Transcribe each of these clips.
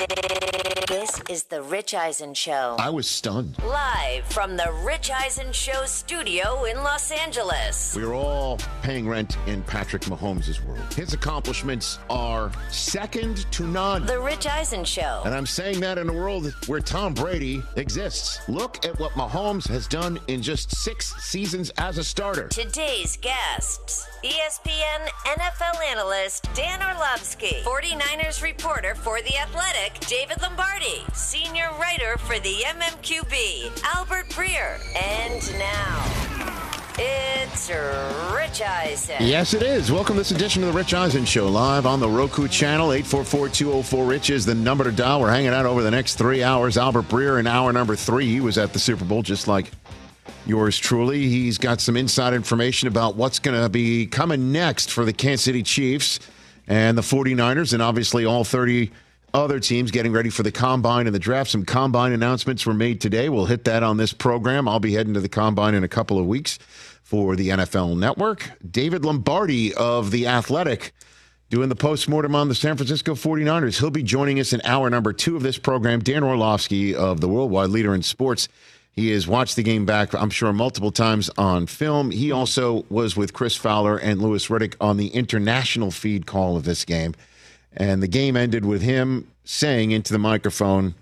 This is the Rich Eisen Show. I was stunned. Live from the Rich Eisen Show studio in Los Angeles. We are all paying rent in Patrick Mahomes' world. His accomplishments are second to none. The Rich Eisen Show. And I'm saying that in a world where Tom Brady exists. Look at what Mahomes has done in just 6 seasons as a starter. Today's guests, ESPN NFL analyst Dan Orlovsky, 49ers reporter for The Athletic, David Lombardi, senior writer for the MMQB, Albert Breer. And now, it's Rich Eisen. Yes, it is. Welcome to this edition of the Rich Eisen Show, live on the Roku channel. 844-204-RICH is the number to dial. We're hanging out over the next 3 hours. Albert Breer in hour number 3. He was at the Super Bowl just like yours truly. He's got some inside information about what's going to be coming next for the Kansas City Chiefs and the 49ers, and obviously all 30 other teams getting ready for the Combine and the draft. Some Combine announcements were made today. We'll hit that on this program. I'll be heading to the Combine in a couple of weeks for the NFL Network. David Lombardi of The Athletic doing the postmortem on the San Francisco 49ers. He'll be joining us in hour number 2 of this program. Dan Orlovsky of the Worldwide Leader in Sports. He has watched the game back, I'm sure, multiple times on film. He also was with Chris Fowler and Louis Riddick on the international feed call of this game. And the game ended with him saying into the microphone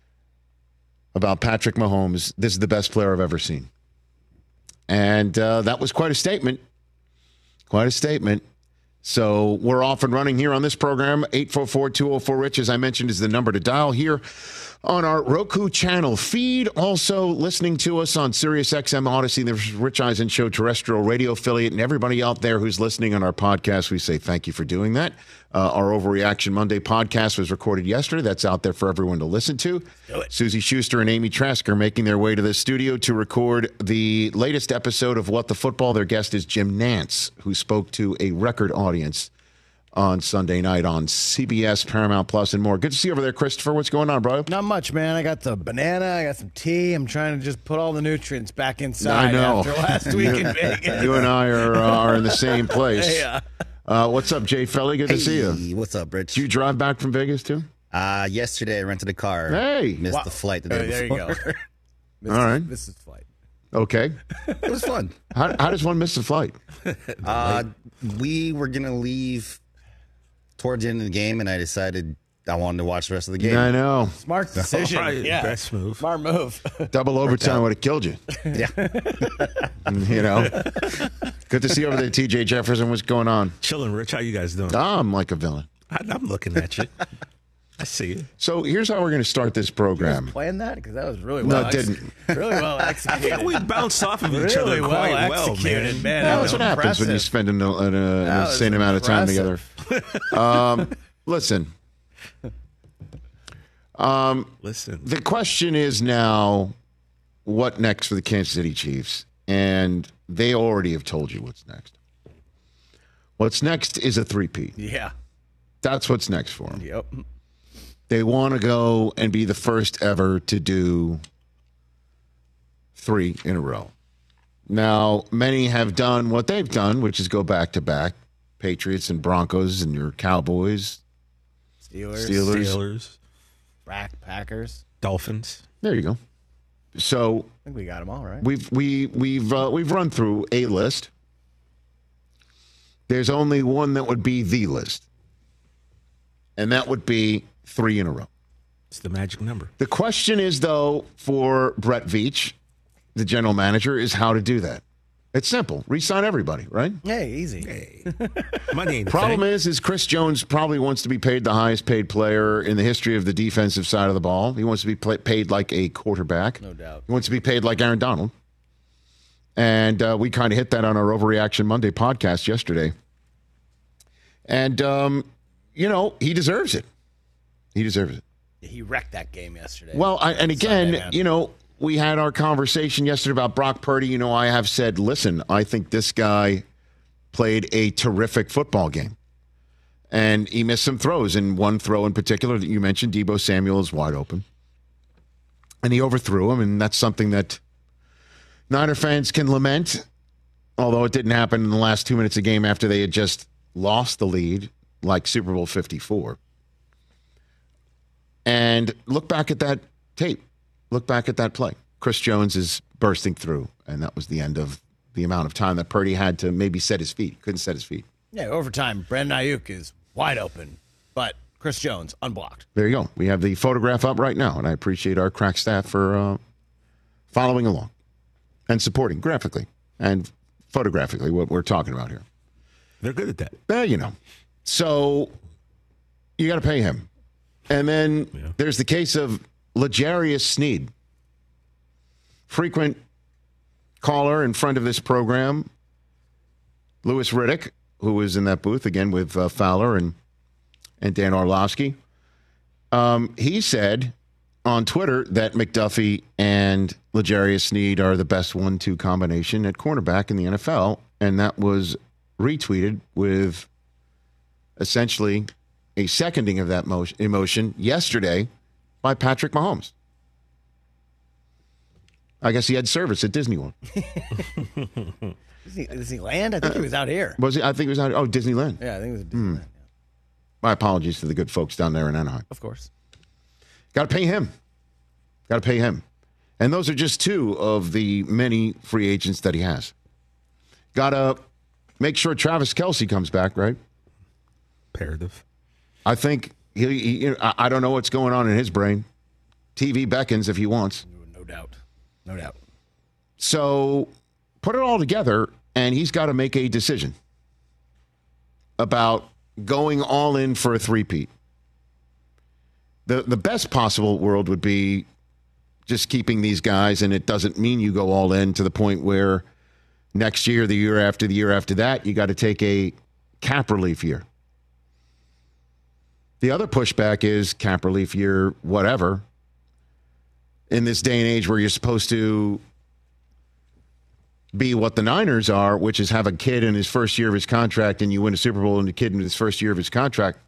about Patrick Mahomes, this is the best player I've ever seen. And that was quite a statement. Quite a statement. So we're off and running here on this program. 844-204-RICH, as I mentioned, is the number to dial here on our Roku channel feed. Also listening to us on SiriusXM Odyssey, the Rich Eisen Show terrestrial radio affiliate, and everybody out there who's listening on our podcast, we say thank you for doing that. Our Overreaction Monday podcast was recorded yesterday. That's out there for everyone to listen to. Susie Schuster and Amy Trask are making their way to the studio to record the latest episode of What the Football. Their guest is Jim Nantz, who spoke to a record audience on Sunday night on CBS, Paramount Plus, and more. Good to see you over there, Christopher. What's going on, bro? Not much, man. I got the banana. I got some tea. I'm trying to just put all the nutrients back inside. I know. After last week in Vegas. You and I are in the same place. Yeah. What's up, Jay Felly? Good to see you. What's up, Rich? Did you drive back from Vegas, too? Yesterday, I rented a car. Hey. Missed the flight the day before. There you go. All right. This is flight. Okay. It was fun. How does one miss the flight? We were going to leave towards the end of the game, and I decided I wanted to watch the rest of the game. I know. Smart decision. Right. Yeah. Best move. Smart move. Double overtime would have killed you. Yeah. You know. Good to see you over there, TJ Jefferson. What's going on? Chilling, Rich. How you guys doing? I'm like a villain. I'm looking at you. I see you. So here's how we're going to start this program. Plan that? Because that was really No, well it didn't. Really well I executed. think we bounced off of each Really other well quite well, executed, man. man. That's what happens when you spend an insane amount of time together. Listen. Listen. The question is now, what next for the Kansas City Chiefs? And they already have told you what's next. What's next is a three-peat. Yeah. That's what's next for them. Yep. They want to go and be the first ever to do 3 in a row. Now, many have done what they've done, which is go back-to-back. Patriots and Broncos and your Cowboys. Steelers. Packers. Dolphins. There you go. So I think we got them all, right? we've run through a list. There's only one that would be the list, and that would be 3 in a row. It's the magic number. The question is, though, for Brett Veach, the general manager, is how to do that. It's simple. Re-sign everybody, right? Hey, easy. Hey. Money ain't the Problem thing. is Chris Jones probably wants to be paid the highest paid player in the history of the defensive side of the ball. He wants to be paid like a quarterback. No doubt. He wants to be paid like Aaron Donald. And we kind of hit that on our Overreaction Monday podcast yesterday. And, he deserves it. He deserves it. He wrecked that game yesterday. Well, and again, Sunday, we had our conversation yesterday about Brock Purdy. I have said, listen, I think this guy played a terrific football game. And he missed some throws. And one throw in particular that you mentioned, Deebo Samuel, is wide open. And he overthrew him, and that's something that Niner fans can lament, although it didn't happen in the last 2 minutes of game after they had just lost the lead, like Super Bowl 54. And look back at that tape. Look back at that play. Chris Jones is bursting through, and that was the end of the amount of time that Purdy had to maybe set his feet. Couldn't set his feet. Yeah, overtime, Brandon Ayuk is wide open, but Chris Jones unblocked. There you go. We have the photograph up right now, and I appreciate our crack staff for following along and supporting graphically and photographically what we're talking about here. They're good at that. You know. So you got to pay him. And then there's the case of L'Jarius Sneed, frequent caller and friend of this program, Louis Riddick, who was in that booth again with Fowler and Dan Orlovsky. He said on Twitter that McDuffie and L'Jarius Sneed are the best 1-2 combination at cornerback in the NFL, and that was retweeted with essentially a seconding of that emotion yesterday by Patrick Mahomes. I guess he had service at Disney World. Disneyland? I think he was out here. Was he? I think he was out. Oh, Disneyland. Yeah, I think it was Disneyland. Yeah. My apologies to the good folks down there in Anaheim. Of course. Got to pay him. Got to pay him. And those are just two of the many free agents that he has. Got to make sure Travis Kelce comes back, right? Imperative. I think I don't know what's going on in his brain. TV beckons if he wants. No doubt. No doubt. So put it all together, and he's got to make a decision about going all in for a three-peat. The best possible world would be just keeping these guys, and it doesn't mean you go all in to the point where next year, the year after that, you got to take a cap relief year. The other pushback is cap relief year, whatever. In this day and age where you're supposed to be what the Niners are, which is have a kid in his first year of his contract and you win a Super Bowl and the kid in his first year of his contract.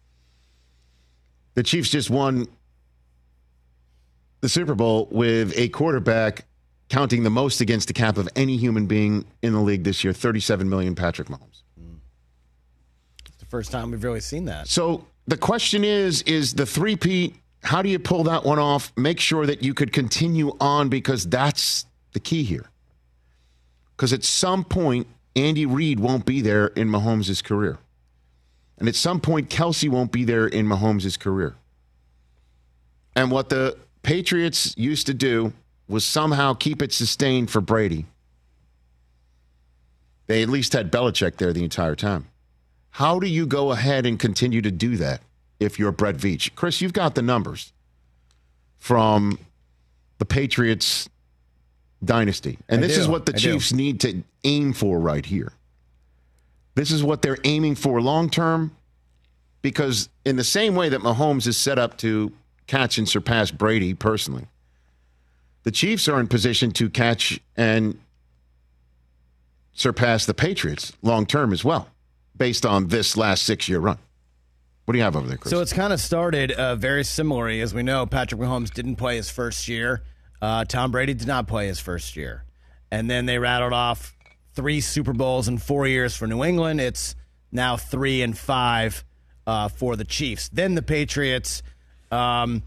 The Chiefs just won the Super Bowl with a quarterback counting the most against the cap of any human being in the league this year, $37 million, Patrick Mahomes. It's the first time we've really seen that. So the question is the three-peat, how do you pull that one off? Make sure that you could continue on, because that's the key here. Because at some point, Andy Reid won't be there in Mahomes' career. And at some point, Kelce won't be there in Mahomes' career. And what the Patriots used to do was somehow keep it sustained for Brady. They at least had Belichick there the entire time. How do you go ahead and continue to do that if you're Brett Veach? Chris, you've got the numbers from the Patriots dynasty. And this is what the Chiefs need to aim for right here. This is what they're aiming for long term, because in the same way that Mahomes is set up to catch and surpass Brady personally, the Chiefs are in position to catch and surpass the Patriots long term as well, based on this last 6-year run. What do you have over there, Chris? So it's kind of started very similarly. As we know, Patrick Mahomes didn't play his first year. Tom Brady did not play his first year. And then they rattled off 3 Super Bowls in 4 years for New England. It's now 3 and 5 for the Chiefs. Then the Patriots, from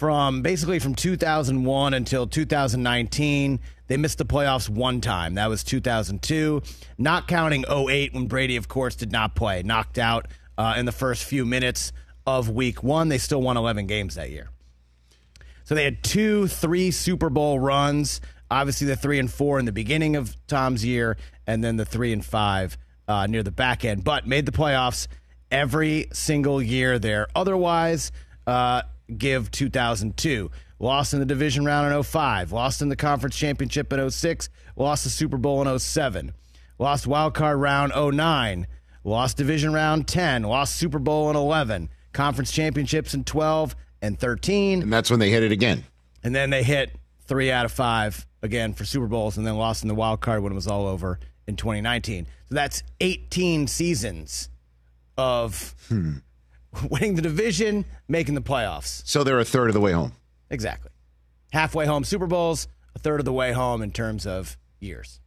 2001 until 2019, they missed the playoffs one time. That was 2002, not counting 2008 when Brady, of course, did not play. Knocked out in the first few minutes of week 1. They still won 11 games that year. So they had 2-3 Super Bowl runs. Obviously, the 3 and 4 in the beginning of Tom's year, and then the 3 and 5 near the back end. But made the playoffs every single year there. Otherwise, give 2002. Lost in the division round in 2005. Lost in the conference championship in 2006. Lost the Super Bowl in 2007. Lost wild card round 2009. Lost division round 10. Lost Super Bowl in 2011. Conference championships in 12 and 13. And that's when they hit it again. And then they hit 3 out of 5 again for Super Bowls, and then lost in the wild card when it was all over in 2019. So that's 18 seasons of winning the division, making the playoffs. So they're a third of the way home. Exactly. Halfway home Super Bowls, a third of the way home in terms of years.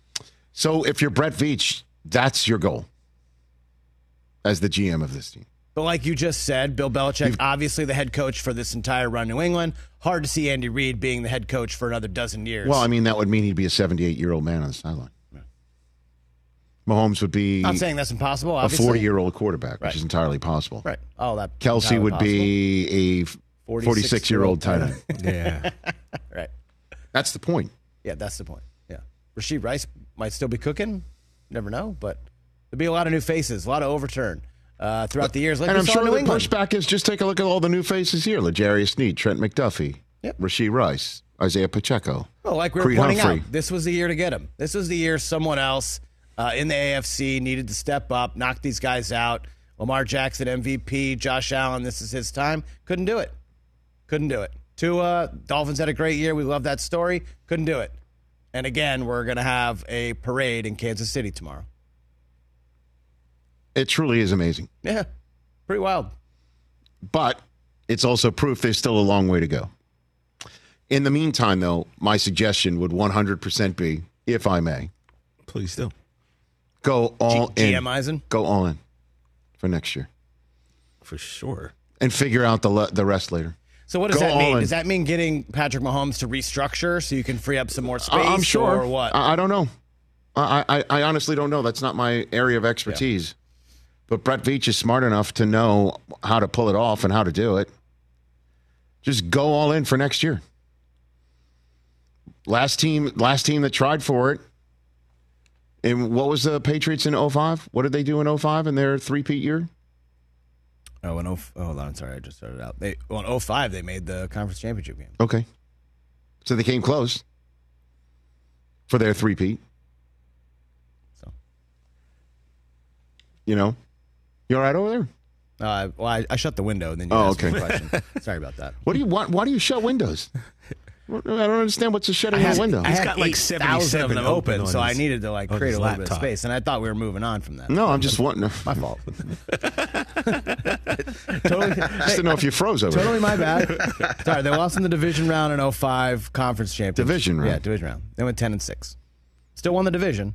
So if you're Brett Veach, that's your goal as the GM of this team. But like you just said, Bill Belichick, obviously the head coach for this entire run New England. Hard to see Andy Reid being the head coach for another dozen years. Well, I mean, that would mean he'd be a 78-year-old man on the sideline. Yeah. Mahomes would be not saying that's impossible, a obviously. 40-year-old quarterback, which is entirely possible. Right. Oh, that Kelsey would be a 46-year-old tight end. Yeah. Right. That's the point. Yeah, that's the point. Yeah. Rashee Rice might still be cooking. Never know, but there'll be a lot of new faces, a lot of overturn throughout the years. Like and we I'm saw sure in New the England. pushback is just take a look at all the new faces here. L'Jarius Sneed, Trent McDuffie, Rashee Rice, Isaiah Pacheco. Well, like we were Creed pointing Humphrey. out, this was the year to get him. This was the year someone else in the AFC needed to step up, knock these guys out. Lamar Jackson, MVP, Josh Allen, this is his time. Couldn't do it. Tua, Dolphins had a great year. We love that story. Couldn't do it. And again, we're going to have a parade in Kansas City tomorrow. It truly is amazing. Yeah, pretty wild. But it's also proof there's still a long way to go. In the meantime, though, my suggestion would 100% be, if I may, Please do. go all in. GM Eisen? Go all in for next year. For sure. And figure out the rest later. So what does Go that all mean? in. Does that mean getting Patrick Mahomes to restructure so you can free up some more space? I'm sure. Or what? I don't know. I honestly don't know. That's not my area of expertise. But Brett Veach is smart enough to know how to pull it off and how to do it. Just go all in for next year. Last team that tried for it. And what was the Patriots in 05? What did they do in 05 in their three-peat year? Hold on. Sorry, I just started out. In 05, they made the conference championship game. Okay. So they came close for their three-peat. So. You know? You all right over there? I shut the window and then you asked me a question. Sorry about that. What do you want? Why do you shut windows? I don't understand what's the shutting of a window. I had got like 8,000 of them 77 open, open so on I his- needed to on create his a little bit of laptop. space. And I thought we were moving on from that. No, I'm just wanting to. My fault. Totally, Just to know if you froze over totally my bad. Sorry, they lost in the division round in 05 conference championship. Division round. Yeah, division round. They went 10-6. Still won the division.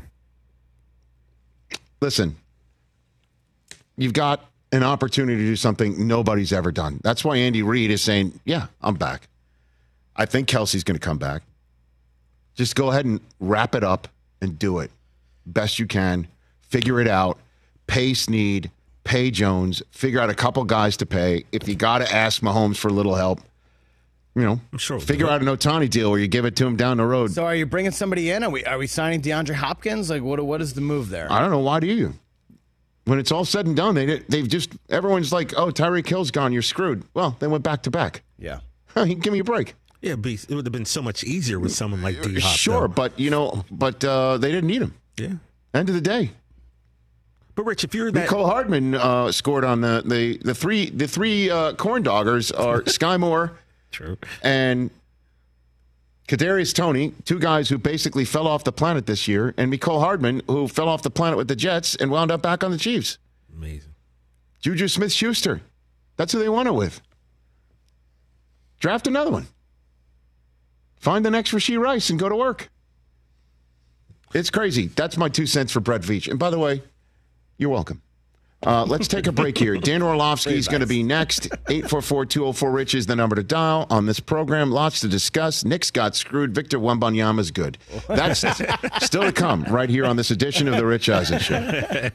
Listen, you've got an opportunity to do something nobody's ever done. That's why Andy Reid is saying, yeah, I'm back. I think Kelsey's going to come back. Just go ahead and wrap it up and do it best you can. Figure it out. Pay Snead, pay Jones, figure out a couple guys to pay. If you got to ask Mahomes for a little help, I'm sure we'll figure do it. out an Otani deal where you give it to him down the road. So are you bringing somebody in? Are we signing DeAndre Hopkins? Like, what is the move there? I don't know. Why do you? When it's all said and done, they've just, everyone's like, oh, Tyreek Hill's gone, you're screwed. Well, they went back to back. Yeah. Give me a break. Yeah, it would have been so much easier with someone like D Hop. Sure, though. but they didn't need him. Yeah. End of the day. But Rich, if you're that, Nicole Hardman scored on the three corn doggers are Sky Moore true. and Kadarius Toney, two guys who basically fell off the planet this year, and Nicole Hardman, who fell off the planet with the Jets and wound up back on the Chiefs. Amazing. Juju Smith-Schuster. That's who they won it with. Draft another one. Find the next Rashee Rice and go to work. It's crazy. That's my 2 cents for Brett Veach. And by the way, you're welcome. Let's take a break here. Dan Orlovsky is going to be next. 844-204-RICH is the number to dial on this program. Lots to discuss. Knicks got screwed. Victor Wembanyama's good. That's still to come right here on this edition of The Rich Eisen Show.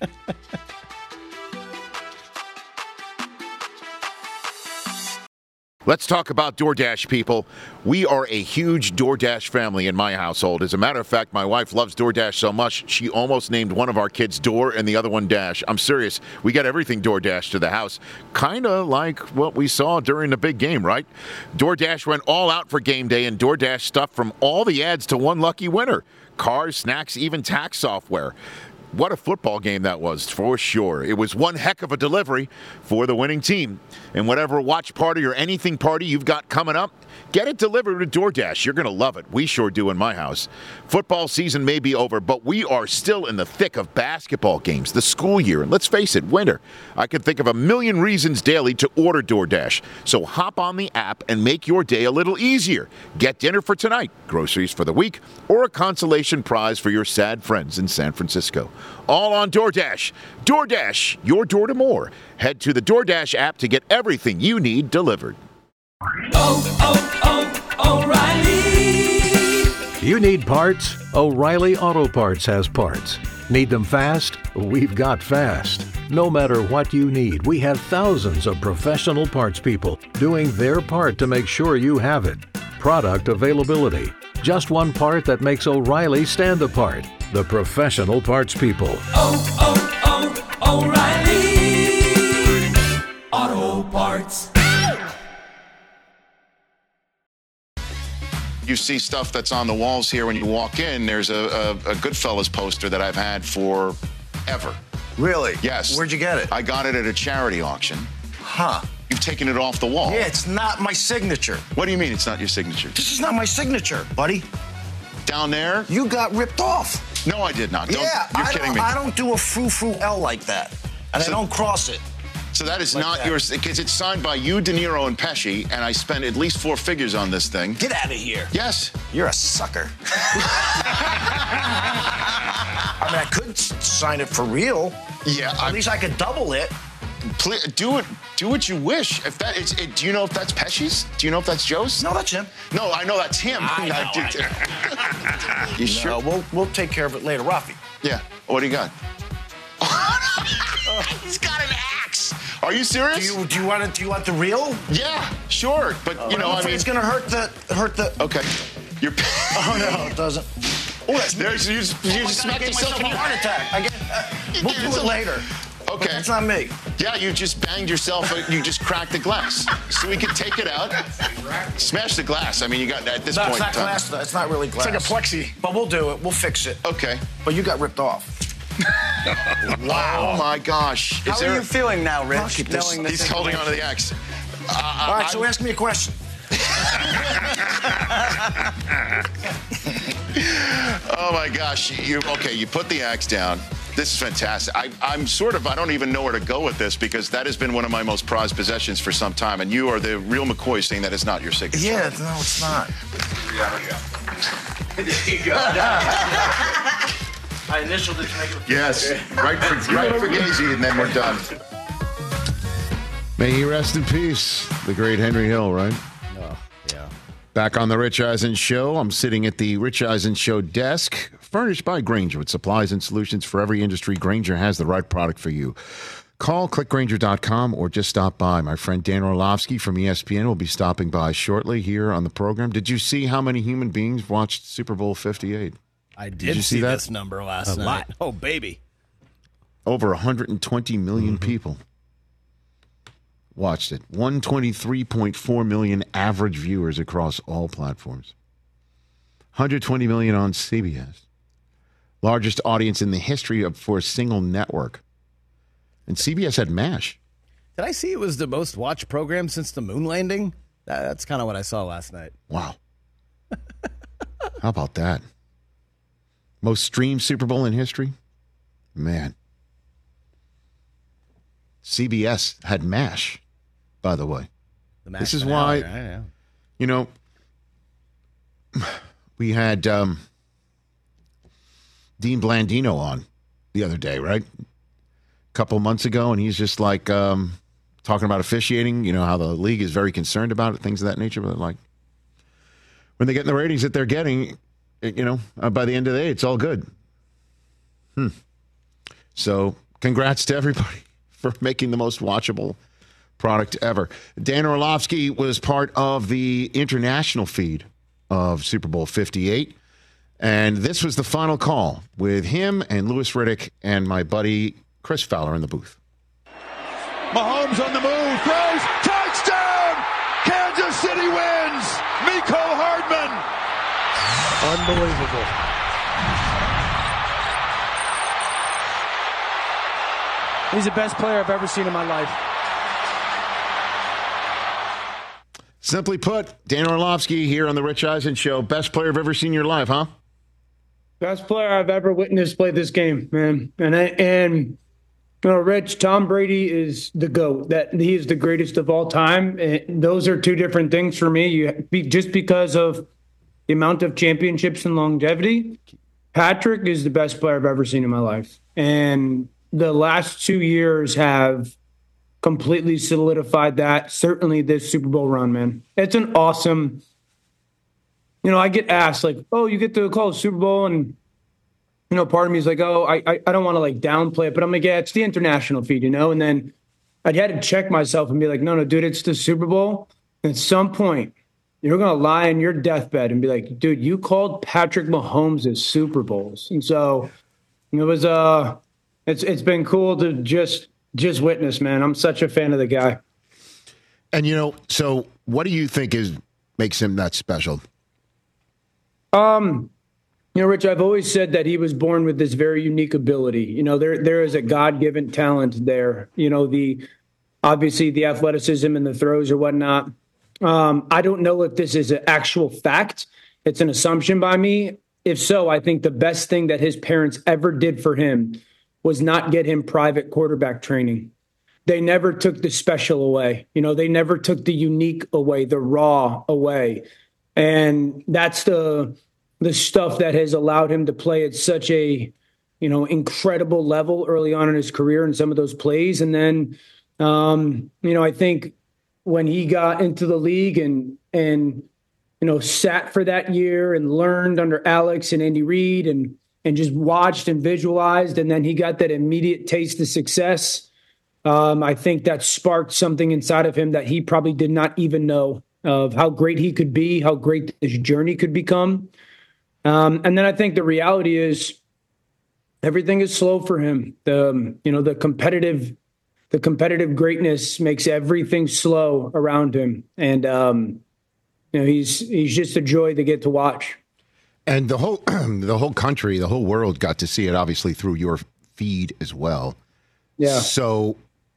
Let's talk about DoorDash, people. We are a huge DoorDash family in my household. As a matter of fact, my wife loves DoorDash so much, she almost named one of our kids Door and the other one Dash. I'm serious. We got everything DoorDash to the house. Kind of like what we saw during the big game, right? DoorDash went all out for game day, and DoorDash stuffed from all the ads to one lucky winner. Cars, snacks, even tax software. What a football game that was, for sure. It was one heck of a delivery for the winning team. And whatever watch party or anything party you've got coming up, get it delivered to DoorDash. You're going to love it. We sure do in my house. Football season may be over, but we are still in the thick of basketball games, the school year, and let's face it, winter. I can think of a million reasons daily to order DoorDash. So hop on the app and make your day a little easier. Get dinner for tonight, groceries for the week, or a consolation prize for your sad friends in San Francisco. All on DoorDash. DoorDash, your door to more. Head to the DoorDash app to get everything you need delivered. O'Reilly. You need parts? O'Reilly Auto Parts has parts. Need them fast? We've got fast. No matter what you need, we have thousands of professional parts people doing their part to make sure you have it. Product availability. Just one part that makes O'Reilly stand apart. The professional parts people. O'Reilly Auto Parts. You see stuff that's on the walls here when you walk in. There's a Goodfellas poster that I've had forever. Really? Yes. Where'd you get it? I got it at a charity auction. Huh. You've taken it off the wall. Yeah, it's not my signature. What do you mean it's not your signature? This is not my signature, buddy. Down there? You got ripped off. No, I did not. You're kidding me. I don't do a frou-frou L like that. And I don't cross it. So that is like not that. yours, because it's signed by you, De Niro, and Pesci, and I spent at least 4 figures on this thing. Get out of here. Yes. You're a sucker. I mean, I could sign it for real. Yeah. At least I could double it. Please, do it. Do what you wish. If that is, do you know if that's Pesci's? Do you know if that's Joe's? No, that's him. No, I know that's him. I know. You sure? We'll take care of it later, Rafi. Yeah. What do you got? He's got an axe. Are you serious? Do you want the real? Yeah, sure. But I mean, it's gonna hurt the. Okay. You're. Oh no, it doesn't. Oh, that's me. You just smacked yourself in a your heart attack. We'll do it later. Okay. But that's not me. Yeah, you just banged yourself. You just cracked the glass. So we could take it out. Smash the glass. I mean, you got at this point. It's not glass. Though. It's not really glass. It's like a plexi. But we'll do it. We'll fix it. Okay. But you got ripped off. Wow. Oh my gosh. How are you feeling now, Rich? He's holding onto the axe. All right, so ask me a question. Oh my gosh. You put the axe down. This is fantastic. I don't even know where to go with this, because that has been one of my most prized possessions for some time. And you are the real McCoy saying that it's not your signature. Yeah, no, it's not. There you go. I initialed it to make it. Yes. Right for Gazy, and then we're done. May he rest in peace. The great Henry Hill, right? Oh, yeah. Back on the Rich Eisen Show. I'm sitting at the Rich Eisen Show desk, furnished by Grainger with supplies and solutions for every industry. Grainger has the right product for you. Call clickgrainger.com or just stop by. My friend Dan Orlovsky from ESPN will be stopping by shortly here on the program. Did you see how many human beings watched Super Bowl 58? I did you see that? this number last night. lot. Oh, baby. Over 120 million people watched it. 123.4 million average viewers across all platforms. 120 million on CBS. Largest audience in the history for a single network. And CBS had MASH. Did I see it was the most watched program since the moon landing? That's kind of what I saw last night. Wow. How about that? Most streamed Super Bowl in history? Man. CBS had MASH, by the way. This is why, we had Dean Blandino on the other day, right? A couple months ago, and he's just like talking about officiating, how the league is very concerned about it, things of that nature. But like, when they get the ratings that they're getting, by the end of the day, it's all good. So congrats to everybody for making the most watchable product ever. Dan Orlovsky was part of the international feed of Super Bowl 58. And this was the final call with him and Louis Riddick and my buddy Chris Fowler in the booth. Mahomes on the move, throws, touchdown! Kansas City wins! Mecole Hardman! Unbelievable. He's the best player I've ever seen in my life. Simply put, Dan Orlovsky here on the Rich Eisen Show. Best player I've ever seen in your life, huh? Best player I've ever witnessed play this game, man. And Rich, Tom Brady is the GOAT. That he is the greatest of all time. And those are two different things for me. Just because of the amount of championships and longevity, Patrick is the best player I've ever seen in my life. And the last 2 years have completely solidified that. Certainly this Super Bowl run, man. It's an awesome, I get asked like, oh, you get to call the Super Bowl, and part of me is like, oh, I don't want to like downplay it, but I'm like, yeah, it's the international feed, and then I'd had to check myself and be like, no, dude, it's the Super Bowl. At some point, you're going to lie on your deathbed and be like, dude, you called Patrick Mahomes' Super Bowls. And so it was, it's been cool to just witness, man. I'm such a fan of the guy. And, so what do you think makes him that special? Rich, I've always said that he was born with this very unique ability. There is a God-given talent there. Obviously the athleticism and the throws or whatnot. I don't know if this is an actual fact. It's an assumption by me. If so, I think the best thing that his parents ever did for him was not get him private quarterback training. They never took the special away. They never took the unique away, the raw away. And that's the stuff that has allowed him to play at such a, incredible level early on in his career in some of those plays. And then, I think when he got into the league and sat for that year and learned under Alex and Andy Reid and just watched and visualized, and then he got that immediate taste of success. I think that sparked something inside of him that he probably did not even know of how great he could be, how great this journey could become. And then I think the reality is everything is slow for him. The competitive greatness makes everything slow around him. And, he's just a joy to get to watch. And the whole country, the whole world got to see it, obviously, through your feed as well. Yeah. So,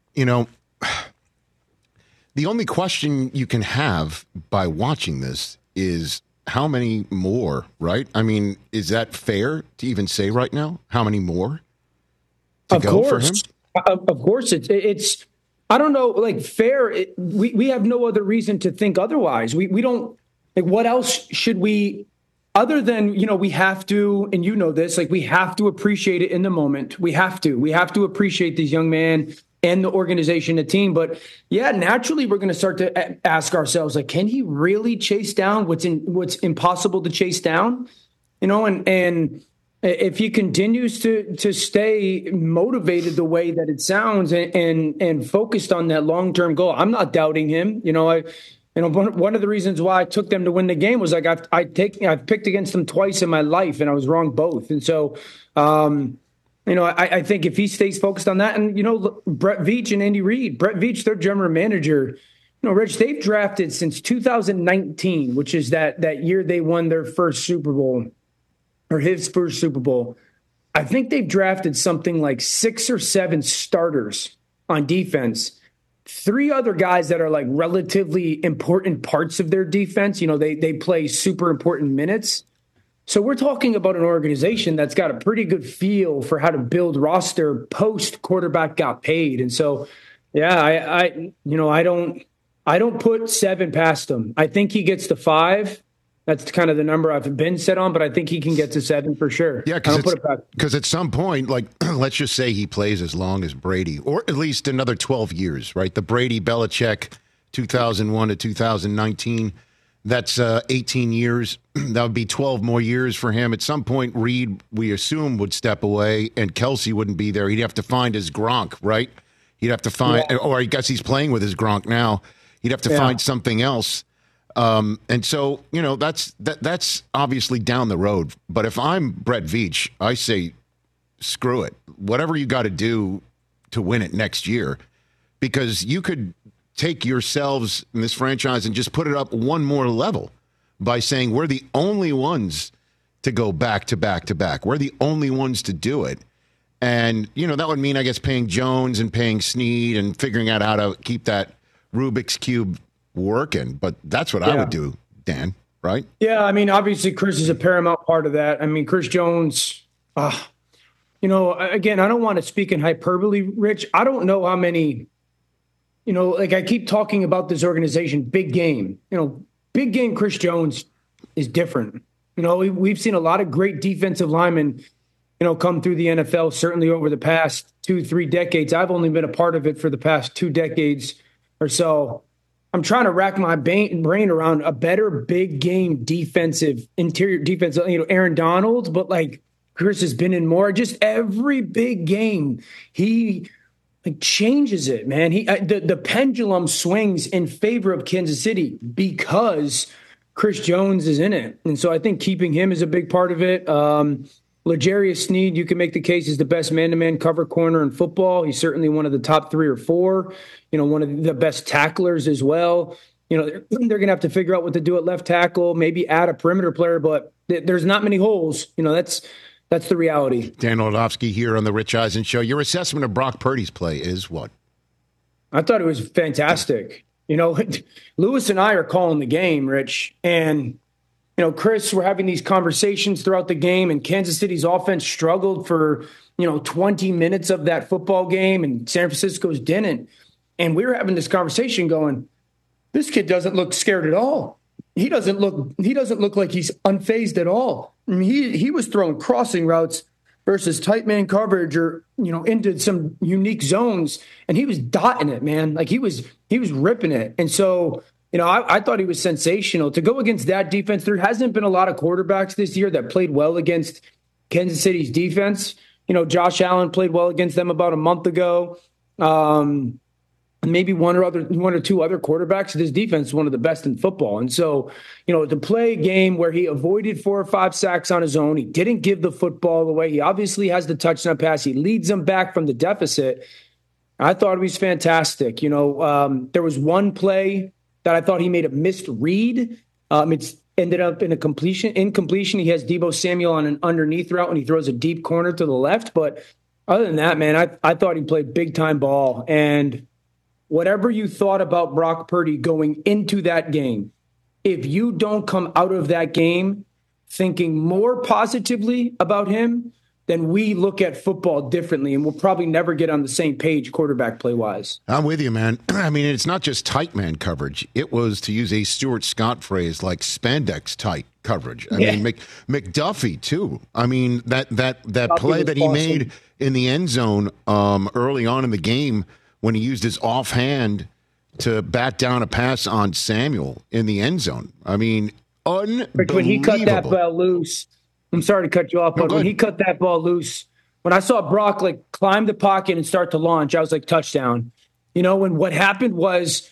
the only question you can have by watching this is how many more, right? I mean, is that fair to even say right now? How many more to go for him? Of course, it's. I don't know, like fair. We have no other reason to think otherwise. We don't like. What else should we? Other than, we have to, and this, like we have to appreciate it in the moment. We have to appreciate this young man and the organization, the team. But yeah, naturally, we're going to start to ask ourselves, like, can he really chase down what's impossible to chase down? And if he continues to stay motivated the way that it sounds and focused on that long-term goal, I'm not doubting him. One of the reasons why I took them to win the game was like I've picked against them twice in my life and I was wrong both. And so, I think if he stays focused on that, and Brett Veach and Andy Reid, Brett Veach, their general manager, Rich, they've drafted since 2019, which is that year they won their first Super Bowl, or his first Super Bowl. I think they've drafted something like 6 or 7 starters on defense. 3 other guys that are like relatively important parts of their defense. They play super important minutes. So we're talking about an organization that's got a pretty good feel for how to build roster post quarterback got paid. And so, yeah, I don't put 7 past him. I think he gets to 5. That's kind of the number I've been set on, but I think he can get to 7 for sure. Yeah, because at some point, like, let's just say he plays as long as Brady, or at least another 12 years, right? The Brady-Belichick 2001 to 2019, that's 18 years. That would be 12 more years for him. At some point, Reid, we assume, would step away, and Kelsey wouldn't be there. He'd have to find his Gronk, right? He'd have to find, or I guess he's playing with his Gronk now. He'd have to find something else. And so, that's obviously down the road. But if I'm Brett Veach, I say, screw it. Whatever you got to do to win it next year, because you could take yourselves in this franchise and just put it up one more level by saying we're the only ones to go back to back to back. We're the only ones to do it. And, that would mean, I guess, paying Jones and paying Snead and figuring out how to keep that Rubik's Cube working. But that's what I would do, Dan, right? Yeah, I mean, obviously Chris is a paramount part of that. I mean, Chris Jones, again, I don't want to speak in hyperbole, Rich. I don't know how many, like I keep talking about this organization, big game. Big game Chris Jones is different. You know, we've seen a lot of great defensive linemen, come through the NFL, certainly over the past 2-3 decades. I've only been a part of it for the past 2 decades or so. I'm trying to rack my brain around a better big game interior defense, Aaron Donald, but like Chris has been in more. Just every big game, he changes it, man. The pendulum swings in favor of Kansas City because Chris Jones is in it. And so I think keeping him is a big part of it. L'Jarius Sneed, you can make the case, is the best man-to-man cover corner in football. He's certainly one of the top 3 or 4, one of the best tacklers as well. They're going to have to figure out what to do at left tackle, maybe add a perimeter player, but there's not many holes. That's the reality. Dan Orlovsky here on the Rich Eisen Show. Your assessment of Brock Purdy's play is what? I thought it was fantastic. Lewis and I are calling the game, Rich, and Chris, we're having these conversations throughout the game, and Kansas City's offense struggled for, 20 minutes of that football game, and San Francisco's didn't. And we were having this conversation going, this kid doesn't look scared at all. He doesn't look like he's unfazed at all. I mean, he was throwing crossing routes versus tight man coverage or, into some unique zones, and he was dotting it, man. Like he was ripping it. And so, I thought he was sensational. To go against that defense, there hasn't been a lot of quarterbacks this year that played well against Kansas City's defense. Josh Allen played well against them about a month ago. Maybe one or 2 other quarterbacks. This defense is one of the best in football. And so, to play a game where he avoided 4 or 5 sacks on his own, he didn't give the football away. He obviously has the touchdown pass. He leads them back from the deficit. I thought he was fantastic. There was one play that I thought he made a missed read. It's ended up in incompletion. He has Deebo Samuel on an underneath route and he throws a deep corner to the left. But other than that, man, I thought he played big time ball. And whatever you thought about Brock Purdy going into that game, if you don't come out of that game thinking more positively about him, then we look at football differently, and we'll probably never get on the same page quarterback play-wise. I'm with you, man. I mean, it's not just tight man coverage. It was, to use a Stuart Scott phrase, like spandex tight coverage. I mean, McDuffie, too. I mean, that play that he made in the end zone early on in the game when he used his offhand to bat down a pass on Samuel in the end zone. I mean, unbelievable. When he cut that ball loose, I'm sorry to cut you off, but when he cut that ball loose, when I saw Brock climb the pocket and start to launch, I was like, touchdown. When what happened was,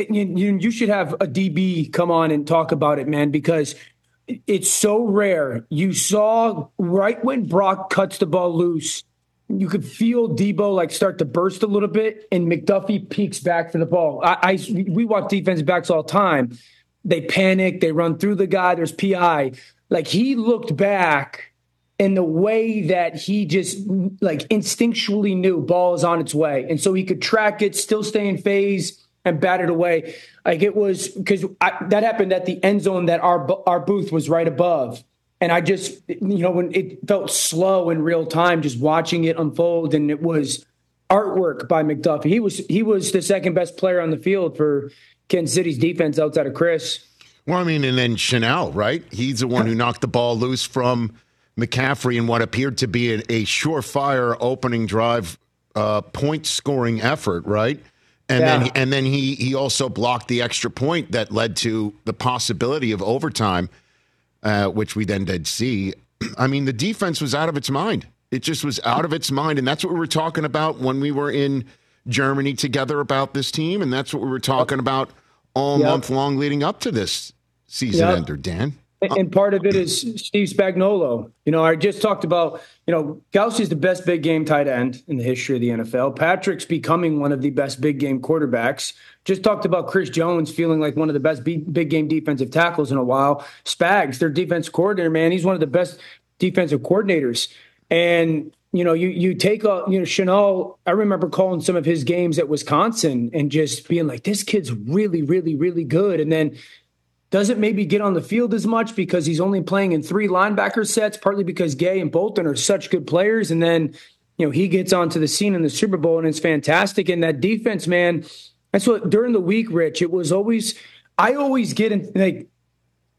you should have a DB come on and talk about it, man, because it's so rare. You saw right when Brock cuts the ball loose, you could feel Deebo start to burst a little bit, and McDuffie peeks back for the ball. We watch defensive backs all the time. They panic, they run through the guy, there's PI. He looked back in the way that he just instinctually knew ball is on its way. And so he could track it, still stay in phase and bat it away. It was because that happened at the end zone that our booth was right above. And I just, when it felt slow in real time, just watching it unfold, and it was artwork by McDuffie. He was the second best player on the field for Kansas City's defense outside of Chris. Well, I mean, and then Chanel, right? He's the one who knocked the ball loose from McCaffrey in what appeared to be a surefire opening drive point-scoring effort, right? And then he also blocked the extra point that led to the possibility of overtime, which we then did see. I mean, the defense was out of its mind. It just was out of its mind, and that's what we were talking about when we were in Germany together about this team, and that's what we were talking about all month long leading up to this season ender, Dan. And part of it is Steve Spagnuolo. I just talked about, Kelsey's the best big game tight end in the history of the NFL. Patrick's becoming one of the best big game quarterbacks. Just talked about Chris Jones feeling like one of the best big game defensive tackles in a while. Spags, their defense coordinator, man, he's one of the best defensive coordinators. And, you take Chanel, I remember calling some of his games at Wisconsin and just being like, this kid's really, really, really good. And then doesn't maybe get on the field as much because he's only playing in 3 linebacker sets, partly because Gay and Bolton are such good players. And then, he gets onto the scene in the Super Bowl and it's fantastic. And that defense, man, that's what during the week, Rich, it was always, I always get in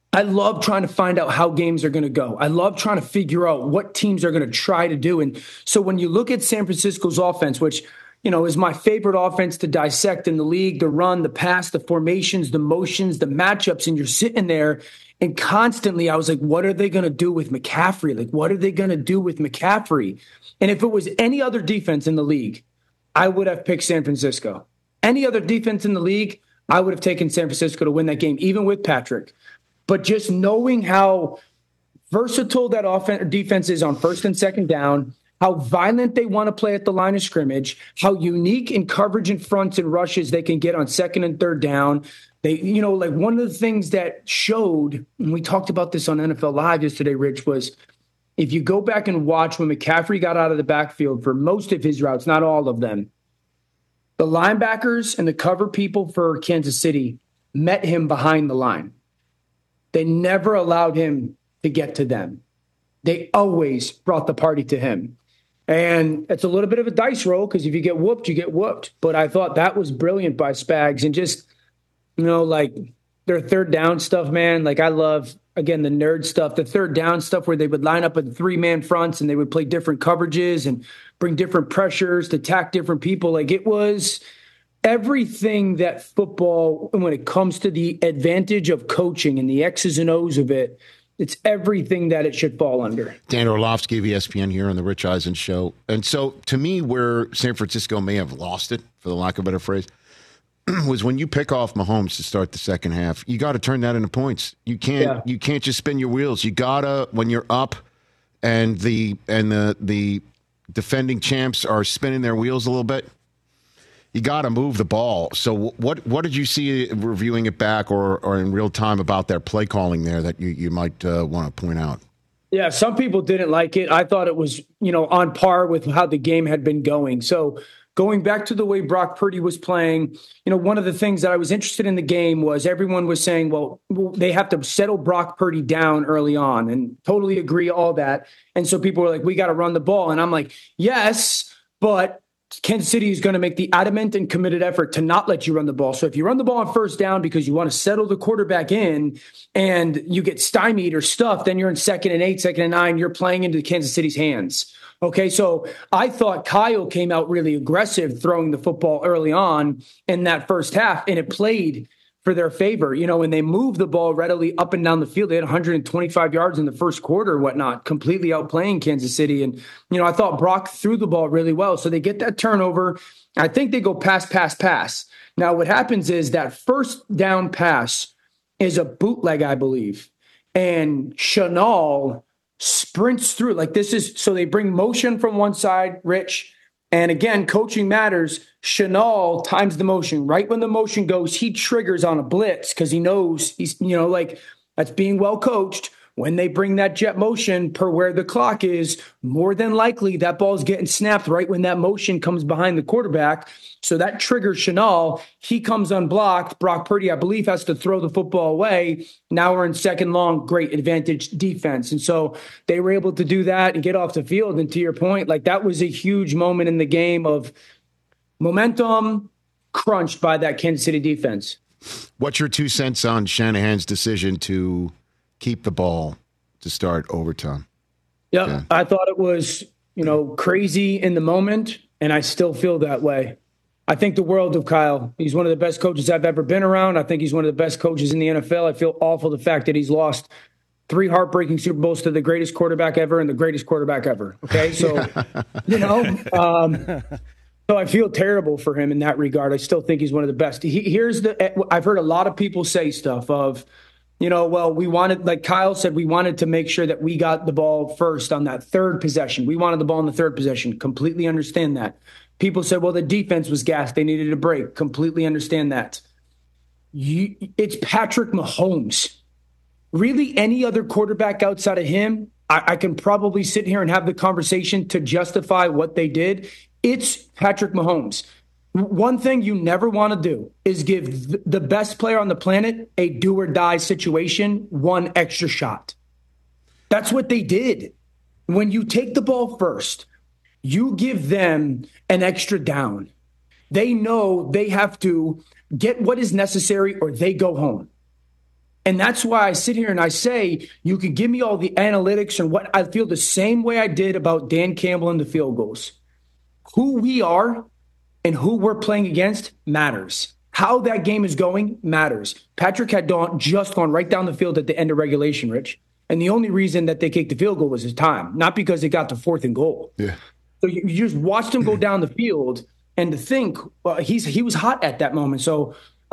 I love trying to find out how games are going to go. I love trying to figure out what teams are going to try to do. And so when you look at San Francisco's offense, which, is my favorite offense to dissect in the league, the run, the pass, the formations, the motions, the matchups, and you're sitting there and constantly I was like, what are they going to do with McCaffrey? Like, what are they going to do with McCaffrey? And if it was any other defense in the league, I would have picked San Francisco. Any other defense in the league, I would have taken San Francisco to win that game, even with Patrick. But just knowing how versatile that offense or defense is on first and second down, how violent they want to play at the line of scrimmage, how unique in coverage and fronts and rushes they can get on second and third down. They, like one of the things that showed, and we talked about this on NFL Live yesterday, Rich, was if you go back and watch when McCaffrey got out of the backfield for most of his routes, not all of them, the linebackers and the cover people for Kansas City met him behind the line. They never allowed him to get to them. They always brought the party to him. And it's a little bit of a dice roll because if you get whooped, you get whooped. But I thought that was brilliant by Spags. And just, like their third down stuff, man. Like I love, again, the nerd stuff, the third down stuff where they would line up in 3-man fronts and they would play different coverages and bring different pressures to attack different people. Like it was everything that football, when it comes to the advantage of coaching and the X's and O's of it, it's everything that it should fall under. Dan Orlovsky of ESPN here on the Rich Eisen Show. And so to me, where San Francisco may have lost it, for the lack of a better phrase, was when you pick off Mahomes to start the second half, you got to turn that into points. You can't just spin your wheels. You gotta, when you're up and the defending champs are spinning their wheels a little bit, you got to move the ball. So what did you see reviewing it back or in real time about their play calling there that you might want to point out? Yeah, some people didn't like it. I thought it was, on par with how the game had been going. So going back to the way Brock Purdy was playing, one of the things that I was interested in the game was everyone was saying, well, they have to settle Brock Purdy down early on, and totally agree all that. And so people were like, we got to run the ball. And I'm like, yes, but Kansas City is going to make the adamant and committed effort to not let you run the ball. So if you run the ball on first down because you want to settle the quarterback in and you get stymied or stuffed, then you're in 2nd and 8, 2nd and 9, you're playing into Kansas City's hands. Okay, so I thought Kyle came out really aggressive throwing the football early on in that first half, and it played for their favor. When they moved the ball readily up and down the field, they had 125 yards in the first quarter or whatnot, completely outplaying Kansas City. And, I thought Brock threw the ball really well. So they get that turnover. I think they go pass. Now what happens is that first down pass is a bootleg, I believe. And Chanel sprints through like this is, so they bring motion from one side, Rich. And again, coaching matters. Chanel times the motion. Right when the motion goes, he triggers on a blitz because he knows he's, that's being well coached. When they bring that jet motion per where the clock is, more than likely that ball's getting snapped right when that motion comes behind the quarterback. So that triggers Chanel. He comes unblocked. Brock Purdy, I believe, has to throw the football away. Now we're in second long, great advantage defense. And so they were able to do that and get off the field. And to your point, like that was a huge moment in the game of momentum crunched by that Kansas City defense. What's your 2 cents on Shanahan's decision to keep the ball to start overtime? Yeah, I thought it was, crazy in the moment, and I still feel that way. I think the world of Kyle. He's one of the best coaches I've ever been around. I think he's one of the best coaches in the NFL. I feel awful the fact that he's lost 3 heartbreaking Super Bowls to the greatest quarterback ever and the greatest quarterback ever. Okay, so, so I feel terrible for him in that regard. I still think he's one of the best. I've heard a lot of people say stuff of, well, we wanted, like Kyle said, we wanted to make sure that we got the ball first on that third possession. We wanted the ball in the third possession. Completely understand that. People said, well, the defense was gassed. They needed a break. Completely understand that. It's Patrick Mahomes. Really, any other quarterback outside of him, I can probably sit here and have the conversation to justify what they did. It's Patrick Mahomes. One thing you never want to do is give the best player on the planet a do or die situation, one extra shot. That's what they did. When you take the ball first, you give them an extra down. They know they have to get what is necessary or they go home. And that's why I sit here and I say, you can give me all the analytics and what I feel the same way I did about Dan Campbell and the field goals. Who we are and who we're playing against matters. How that game is going matters. Patrick had just gone right down the field at the end of regulation, Rich. And the only reason that they kicked the field goal was his time, not because they got to 4th and goal. Yeah. So you just watched him go down the field, and to think he was hot at that moment. So,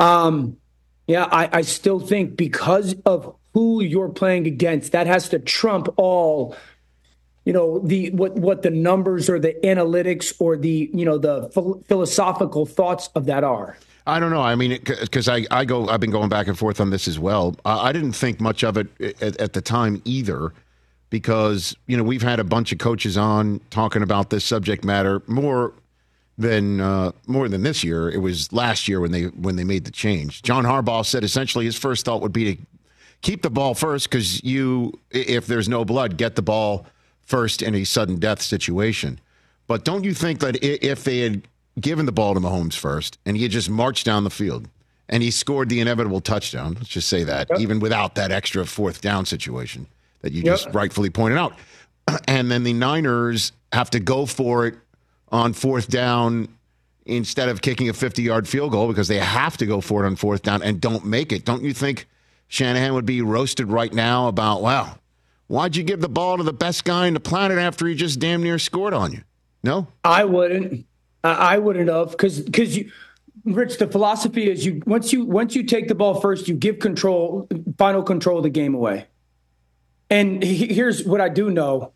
I still think because of who you're playing against, that has to trump all, what the numbers or the analytics or the philosophical thoughts of that are. I don't know. I mean, because I've been going back and forth on this as well. I didn't think much of it at the time either, because we've had a bunch of coaches on talking about this subject matter more than this year. It was last year when they made the change. John Harbaugh said essentially his first thought would be to keep the ball first, because if there's no blood, get the ball first in a sudden death situation. But don't you think that if they had given the ball to Mahomes first and he had just marched down the field and he scored the inevitable touchdown, let's just say that, even without that extra 4th down situation that you just rightfully pointed out, and then the Niners have to go for it on 4th down instead of kicking a 50-yard field goal because they have to go for it on 4th down and don't make it, don't you think Shanahan would be roasted right now about, wow, why'd you give the ball to the best guy on the planet after he just damn near scored on you? No? I wouldn't. I wouldn't have, because Rich, the philosophy is once you take the ball first, you give final control of the game away. And here's what I do know: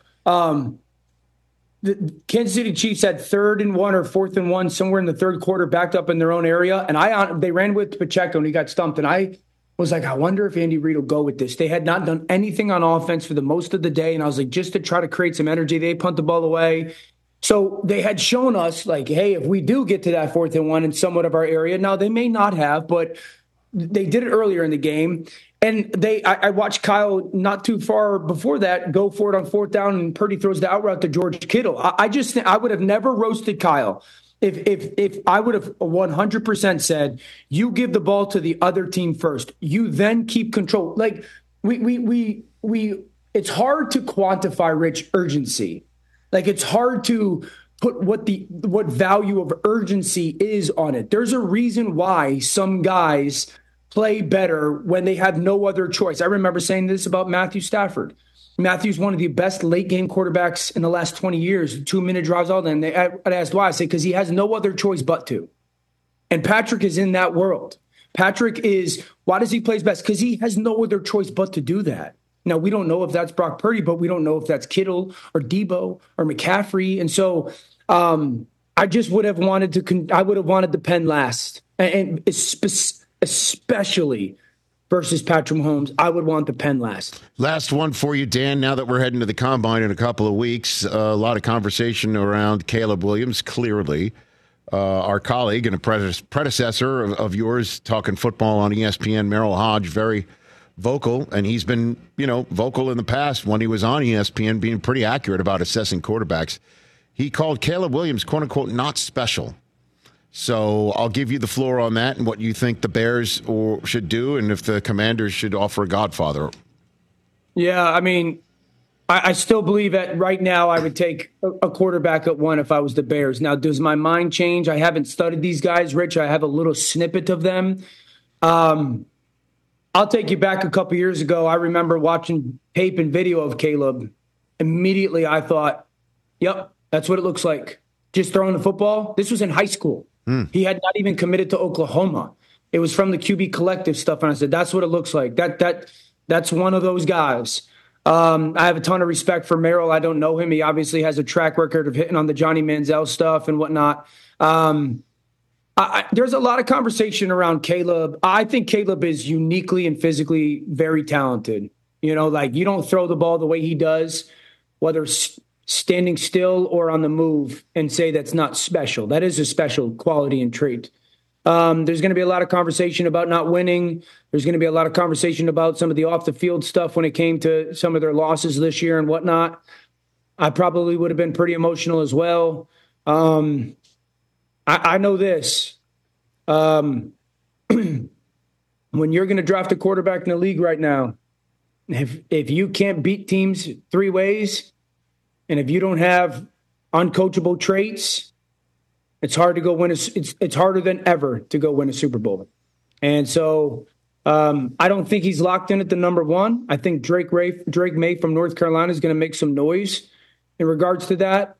the Kansas City Chiefs had 3rd and 1 or 4th and 1 somewhere in the third quarter, backed up in their own area, and they ran with Pacheco and he got stumped. And I was like, I wonder if Andy Reid will go with this. They had not done anything on offense for the most of the day, and I was like, just to try to create some energy, they punt the ball away. So they had shown us, like, hey, if we do get to that 4th and 1 in somewhat of our area, now they may not have, but they did it earlier in the game. And I watched Kyle not too far before that go for it on 4th down, and Purdy throws the out route to George Kittle. I just think I would have never roasted Kyle if I would have 100% said, you give the ball to the other team first, you then keep control. Like we it's hard to quantify, Rich, urgency. Like, it's hard to put what value of urgency is on it. There's a reason why some guys play better when they have no other choice. I remember saying this about Matthew Stafford. Matthew's one of the best late game quarterbacks in the last 20 years, 2-minute drives all day. And I asked why. I say, because he has no other choice but to. And Patrick is in that world. Patrick is, why does he play best? Because he has no other choice but to do that. Now, we don't know if that's Brock Purdy, but we don't know if that's Kittle or Debo or McCaffrey. And so I just would have wanted the pen last. And especially versus Patrick Mahomes, I would want the pen last. Last one for you, Dan. Now that we're heading to the Combine in a couple of weeks, a lot of conversation around Caleb Williams, clearly. Our colleague and a predecessor of yours talking football on ESPN, Merrill Hodge, very vocal, and he's been, vocal in the past when he was on ESPN, being pretty accurate about assessing quarterbacks. He called Caleb Williams, quote unquote, not special. So I'll give you the floor on that and what you think the Bears should do, and if the Commanders should offer a godfather. Yeah, I mean, I still believe that right now I would take a quarterback at 1 if I was the Bears. Now, does my mind change? I haven't studied these guys, Rich. I have a little snippet of them. I'll take you back a couple years ago. I remember watching tape and video of Caleb. Immediately, I thought, yep, that's what it looks like. Just throwing the football. This was in high school. He had not even committed to Oklahoma. It was from the QB Collective stuff, and I said, that's what it looks like. That's one of those guys. I have a ton of respect for Merrill. I don't know him. He obviously has a track record of hitting on the Johnny Manziel stuff and whatnot. There's a lot of conversation around Caleb. I think Caleb is uniquely and physically very talented. You don't throw the ball the way he does, whether standing still or on the move, and say that's not special. That is a special quality and trait. There's going to be a lot of conversation about not winning. There's going to be a lot of conversation about some of the off the field stuff when it came to some of their losses this year and whatnot. I probably would have been pretty emotional as well. I know this. when you're going to draft a quarterback in the league right now, if you can't beat teams 3 ways, and if you don't have uncoachable traits, it's hard to go win. It's harder than ever to go win a Super Bowl. And so I don't think he's locked in at the number 1. I think Drake May from North Carolina is going to make some noise in regards to that.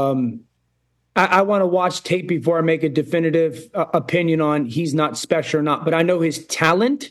I want to watch tape before I make a definitive opinion on he's not special or not. But I know his talent,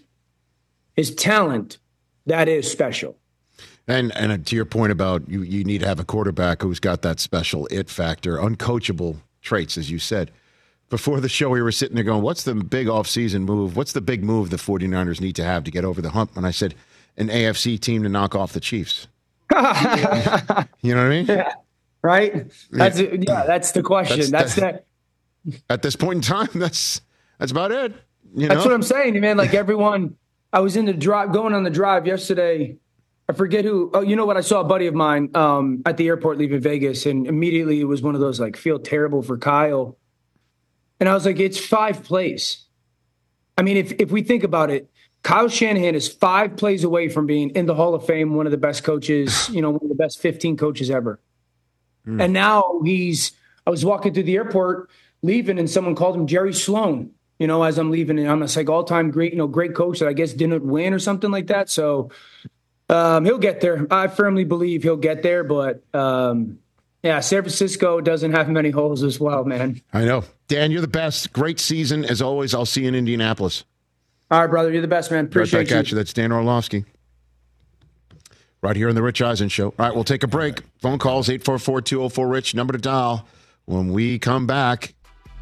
that is special. And to your point about you need to have a quarterback who's got that special it factor, uncoachable traits, as you said. Before the show, we were sitting there going, what's the big offseason move? What's the big move the 49ers need to have to get over the hump? And I said, an AFC team to knock off the Chiefs. You know what I mean? Yeah. Right? That's the question. At this point in time, that's about it. That's what I'm saying, man. Like everyone, I was in the drive, going on the drive yesterday. I forget who. Oh, you know what? I saw a buddy of mine at the airport leaving Vegas, and immediately it was one of those like feel terrible for Kyle. And I was like, it's 5 plays. I mean, if we think about it, Kyle Shanahan is 5 plays away from being in the Hall of Fame, one of the best coaches, one of the best 15 coaches ever. And now I was walking through the airport leaving, and someone called him Jerry Sloan, as I'm leaving, and I'm like all-time great coach that I guess didn't win or something like that. So he'll get there. I firmly believe he'll get there, but San Francisco doesn't have many holes as well, man. I know. Dan, you're the best. Great season. As always, I'll see you in Indianapolis. All right, brother. You're the best, man. Appreciate right back at you. That's Dan Orlovsky. Right here on the Rich Eisen Show. All right, we'll take a break. Phone calls, 844-204-RICH, number to dial. When we come back.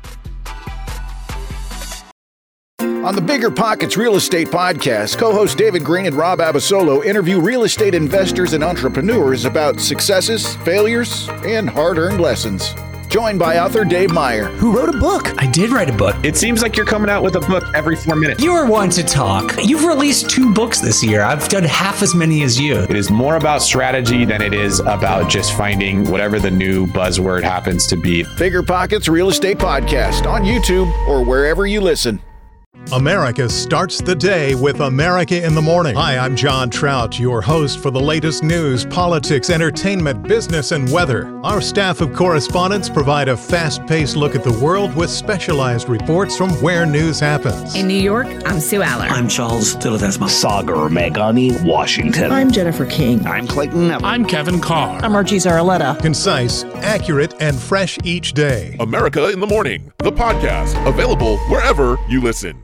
On the Bigger Pockets Real Estate Podcast, co-hosts David Green and Rob Abasolo interview real estate investors and entrepreneurs about successes, failures, and hard-earned lessons. Joined by author Dave Meyer, who wrote a book. I did write a book. It seems like you're coming out with a book every 4 minutes. You are one to talk. You've released 2 books this year. I've done half as many as you. It is more about strategy than it is about just finding whatever the new buzzword happens to be. Bigger Pockets Real Estate Podcast on YouTube or wherever you listen. America starts the day with America in the Morning. Hi, I'm John Trout, your host for the latest news, politics, entertainment, business, and weather. Our staff of correspondents provide a fast-paced look at the world with specialized reports from where news happens. In New York, I'm Sue Aller. I'm Charles Tiladesma. Sagar Meghani, Washington. I'm Jennifer King. I'm Clayton Neville. I'm Kevin Carr. I'm Archie Zaraletta. Concise, accurate, and fresh each day. America in the Morning, the podcast, available wherever you listen.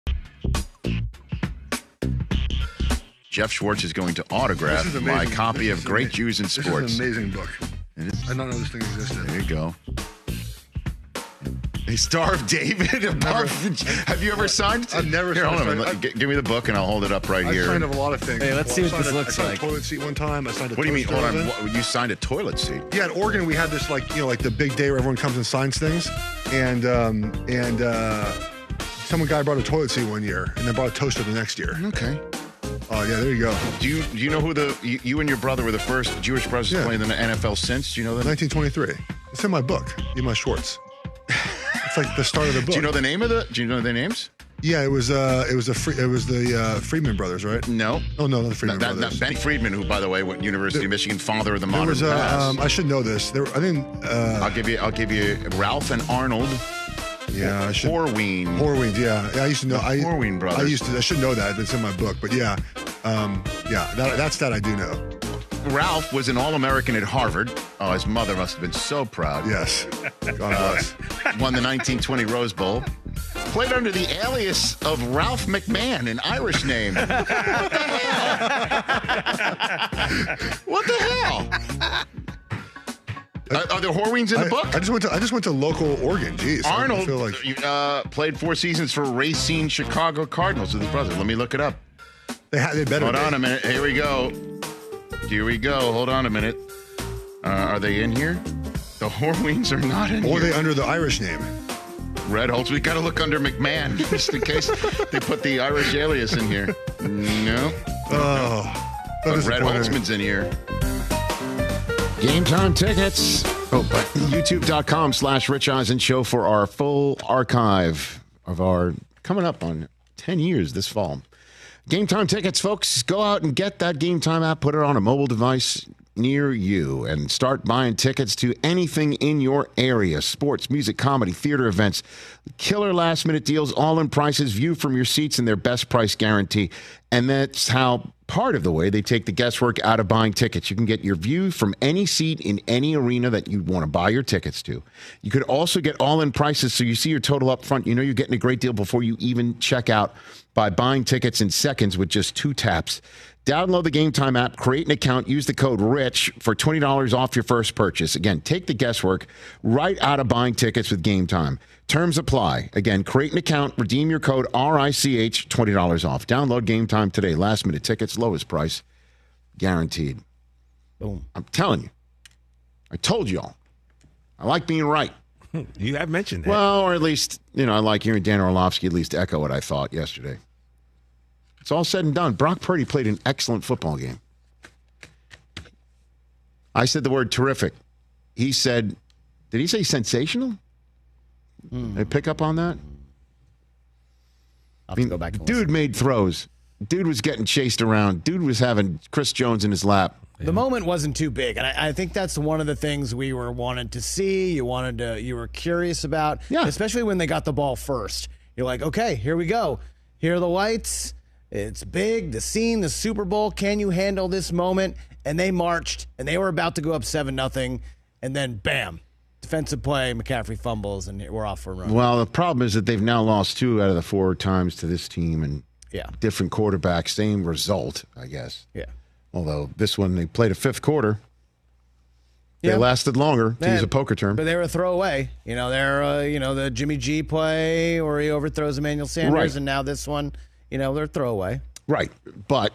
Jeff Schwartz is going to autograph my copy of Great Jews in Sports. This is an amazing book. I did not know this thing existed. There you go. A Star of David. Have you ever signed? I've never signed. Hold on. Give me the book and I'll hold it up right here. I signed a lot of things. Hey, let's see what this looks like. I signed a toilet seat one time. I signed a What do you mean? Hold on. What, you signed a toilet seat? Yeah, at Oregon we had this like the big day where everyone comes and signs things, and some guy brought a toilet seat one year and then brought a toaster the next year. Okay. Oh, yeah, there you go. Do you know who you and your brother were the first Jewish brothers to play in the NFL since? Do you know that? 1923. It's in my book, Ema Schwartz. It's like the start of the book. Do you know the name of Do you know their names? Yeah, it was the Friedman brothers, right? No. Oh no, not the Friedman brothers. Not Benny Friedman, who, by the way, went University of Michigan, father of the modern pass. I should know this. I'll give you Ralph and Arnold. Yeah, I should. Horween, yeah. I used to know. Horween brothers. I should know that. It's in my book, but yeah, that's that I do know. Ralph was an All-American at Harvard. Oh, his mother must have been so proud. Yes. God bless. Won the 1920 Rose Bowl. Played under the alias of Ralph McMahon, an Irish name. What the hell? Are there Horweens in the book? I just went to local Oregon. Jeez. Arnold played 4 seasons for Racine Chicago Cardinals with his brother. Let me look it up. They better. Hold on a minute. Here we go. Hold on a minute. Are they in here? The Horweens are not in here. Or are they under the Irish name? Red Holtz. We got to look under McMahon just in case they put the Irish alias in here. No. Oh. But Red Holtzman's in here. Game time tickets. YouTube.com/Rich Eisen Show for our full archive of our coming up on 10 years this fall. Game Time tickets, folks. Go out and get that Game Time app. Put it on a mobile device near you and start buying tickets to anything in your area. Sports, music, comedy, theater events. Killer last-minute deals, all-in prices, view from your seats, and their best price guarantee. And that's how part of the way they take the guesswork out of buying tickets. You can get your view from any seat in any arena that you want to buy your tickets to. You could also get all-in prices, so you see your total up front. You know you're getting a great deal before you even check out by buying tickets in seconds with just 2 taps. Download the Game Time app, create an account, use the code RICH for $20 off your first purchase. Again, take the guesswork right out of buying tickets with Game Time. Terms apply. Again, create an account, redeem your code RICH, $20 off. Download Game Time today. Last minute tickets, lowest price, guaranteed. Boom. I'm telling you. I told y'all. I like being right. You have mentioned that. Well, or at least, I like hearing Dan Orlovsky at least echo what I thought yesterday. It's all said and done. Brock Purdy played an excellent football game. I said the word terrific. He said, did he say sensational? Did I pick up on that? I'll have to go back and dude listen. made throws. Dude was getting chased around. Dude was having Chris Jones in his lap. The moment wasn't too big, and I think that's one of the things we wanted to see. You were curious about, especially when they got the ball first. You're like, okay, here we go. Here are the lights. It's big, the scene, the Super Bowl. Can you handle this moment? And they marched, and they were about to go up 7-0, and then bam, defensive play, McCaffrey fumbles, and we're off for a run. Well, the problem is that they've now lost 2 out of the 4 times to this team, and different quarterbacks, same result, I guess. Yeah. Although this one, they played a 5th quarter. They lasted longer, to use a poker term. But they were a throwaway. They're, the Jimmy G play, or he overthrows Emmanuel Sanders, and now this one, they're throwaway. Right. But,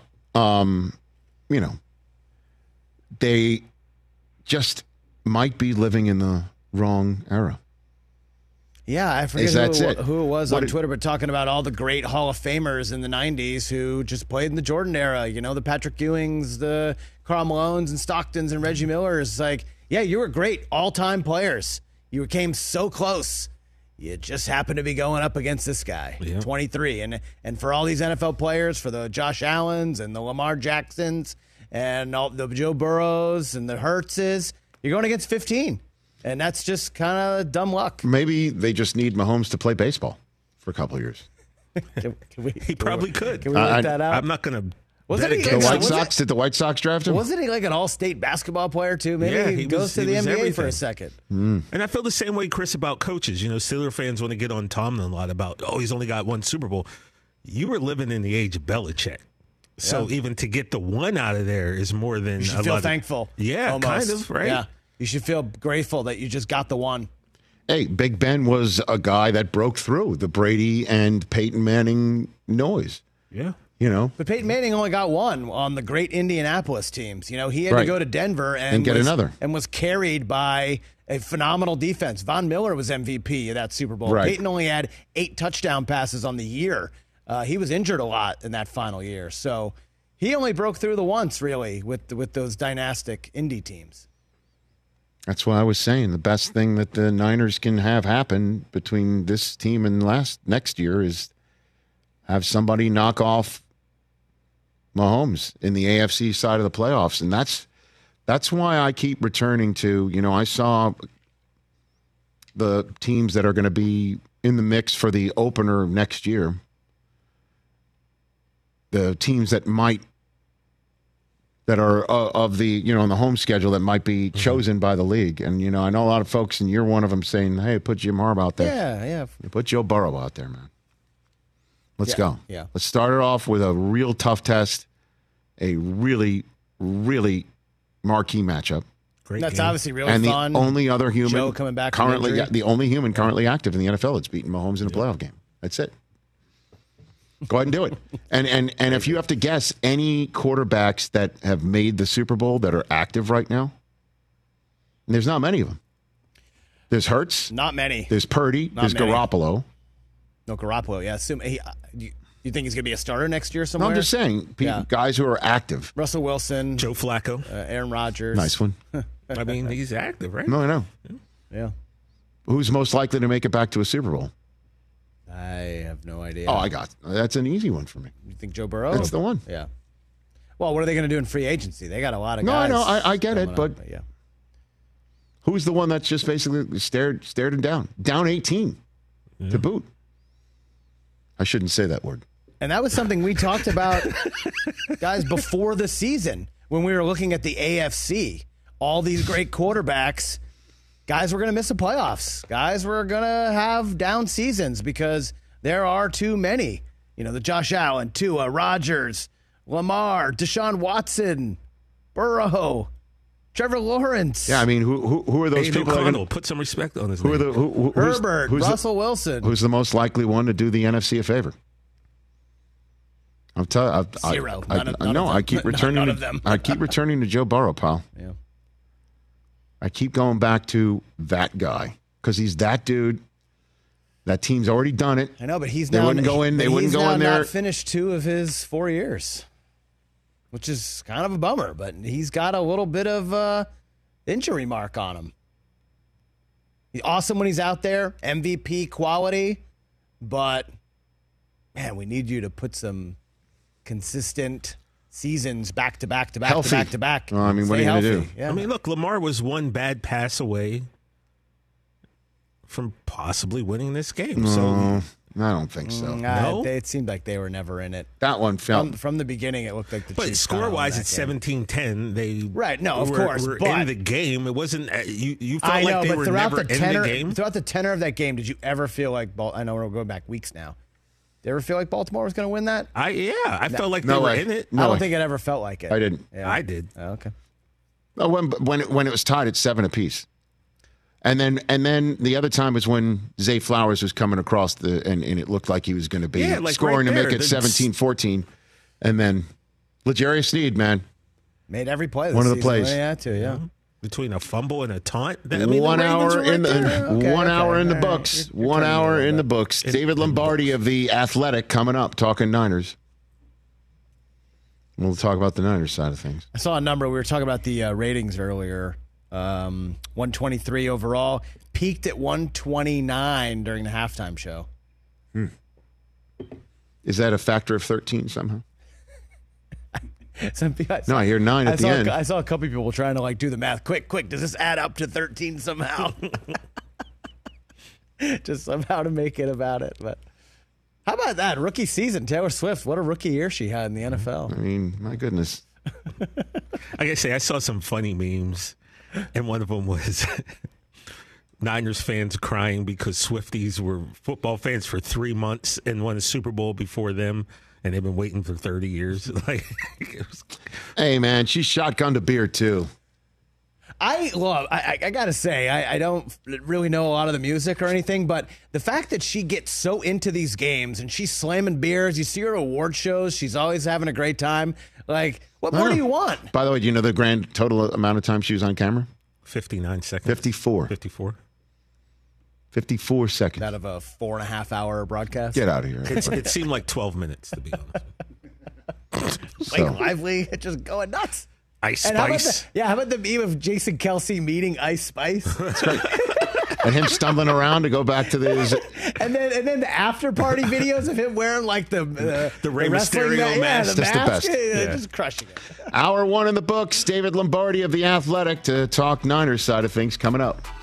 they just might be living in the wrong era. Yeah, I forget who it was on Twitter, but talking about all the great Hall of Famers in the 90s who just played in the Jordan era. The Patrick Ewings, the Karl Malones and Stocktons and Reggie Millers. Like, yeah, you were great all-time players. You came so close. You just happened to be going up against this guy, 23. And for all these NFL players, for the Josh Allens and the Lamar Jacksons and all the Joe Burrows and the Hurtses, you're going against 15. And that's just kind of dumb luck. Maybe they just need Mahomes to play baseball for a couple of years. He probably could. Can we look that out? I'm not going to. Did the White Sox draft him? Wasn't he like an all-state basketball player too? Maybe he goes to the NBA everything for a second. And I feel the same way, Chris, about coaches. Steeler fans want to get on Tomlin a lot about, he's only got 1 Super Bowl. You were living in the age of Belichick. So even to get the 1 out of there is more than you should feel thankful. Yeah, almost. kind of, right? Yeah. You should feel grateful that you just got the 1. Hey, Big Ben was a guy that broke through the Brady and Peyton Manning noise. Yeah. But Peyton Manning only got 1 on the great Indianapolis teams. He had to go to Denver and get another. And was carried by a phenomenal defense. Von Miller was MVP of that Super Bowl. Right. Peyton only had 8 touchdown passes on the year. He was injured a lot in that final year. So he only broke through the once, really, with those dynastic Indy teams. That's why I was saying the best thing that the Niners can have happen between this team and next year is have somebody knock off Mahomes in the AFC side of the playoffs. And that's why I keep returning to, I saw the teams that are going to be in the mix for the opener next year. The teams that are of the, on the home schedule that might be chosen by the league. And, I know a lot of folks, and you're one of them, saying, hey, put Jim Harbaugh out there. Yeah. Put Joe Burrow out there, man. Let's go. Yeah. Let's start it off with a real tough test, a really, really marquee matchup. Great That's game. Obviously really and fun. And the only other human Joe coming back currently, the only human currently active in the NFL that's beaten Mahomes in a playoff game. That's it. Go ahead and do it. And if you have to guess any quarterbacks that have made the Super Bowl that are active right now, and there's not many of them. There's Hurts. Not many. There's Purdy. There's Garoppolo. No, Garoppolo, yeah. You think he's going to be a starter next year somewhere? No, I'm just saying, guys who are active. Russell Wilson. Joe Flacco. Aaron Rodgers. Nice one. I mean, he's active, right? No, I know. Yeah. Who's most likely to make it back to a Super Bowl? I have no idea. Oh, that's an easy one for me. You think Joe Burrow? That's the one. Yeah. Well, what are they going to do in free agency? They got a lot of guys. No, I get it, but yeah. Who's the one that's just basically stared him down? Down 18 to boot. I shouldn't say that word. And that was something we talked about, guys, before the season when we were looking at the AFC. All these great quarterbacks, guys were going to miss the playoffs. Guys were going to have down seasons because there are too many. You know, the Josh Allen, Tua, Rodgers, Lamar, Deshaun Watson, Burrow, Trevor Lawrence. Yeah, I mean, who are those people? O'Connell, put some respect on his name. Herbert, Russell Wilson. Who's the most likely one to do the NFC a favor? I'll tell you. Zero. I keep returning. None of them. I keep returning to Joe Burrow, pal. Yeah. I keep going back to that guy because he's that dude. That team's already done it. I know, but he's they now. Wouldn't go in. They wouldn't go in there. Not finished 2 of his 4 years, which is kind of a bummer. But he's got a little bit of injury mark on him. He's awesome when he's out there, MVP quality, but man, we need you to put some consistent seasons back to back to back to back to back. I mean, what are you going to do? Yeah. I mean, look, Lamar was one bad pass away from possibly winning this game. No, so I don't think so. No? It seemed like they were never in it. That one felt from the beginning. It looked like the but Chiefs. score-wise, it's 17-10. They right. No, of course, were but in the game. It wasn't. You felt I know, like they but were throughout never the tenor, in the game. Throughout the tenor of that game, did you ever feel like I know we're going back weeks now. Did you ever feel like Baltimore was going to win that? I felt like they were in it. I don't think it ever felt like it. I didn't. Yeah. I did. Oh, okay. Oh, when it was tied at 7 apiece. And then the other time was when Zay Flowers was coming across and it looked like he was going to be scoring right to make it 17-14. And then L'Jarius Sneed, man. Made every play. One of the season plays. when he had to, yeah. Between a fumble and a taunt. I One mean, hour in the All books. right. You're 1 hour in the bit. books. David Lombardi of The Athletic coming up, talking Niners. We'll talk about the Niners side of things. I saw a number. We were talking about the ratings earlier. 123 overall. Peaked at 129 during the halftime show. Is that a factor of 13 somehow? No, I hear 9 at the end. I saw a couple people trying to do the math. Quick, does this add up to 13 somehow? Just somehow to make it about it. But how about that rookie season? Taylor Swift, what a rookie year she had in the NFL. I mean, my goodness. I gotta say, I saw some funny memes, and one of them was Niners fans crying because Swifties were football fans for 3 months and won a Super Bowl before them. And they've been waiting for 30 years. Hey, man, she shotgunned a beer, too. I got to say, I don't really know a lot of the music or anything, but the fact that she gets so into these games and she's slamming beers, you see her award shows, she's always having a great time. What more do you want? By the way, do you know the grand total amount of time she was on camera? 59 seconds. 54. 54 seconds. Out of a 4.5 hour broadcast? Get out of here. It seemed like 12 minutes, to be honest. Blake Lively just going nuts. Ice and Spice. How about the meme of Jason Kelsey meeting Ice Spice? That's great. And him stumbling around to go back to the... and then the after party videos of him wearing the Rey Mysterio mask. The Just mask. the best. Just crushing it. Hour 1 in the books. David Lombardi of The Athletic to talk Niners side of things coming up.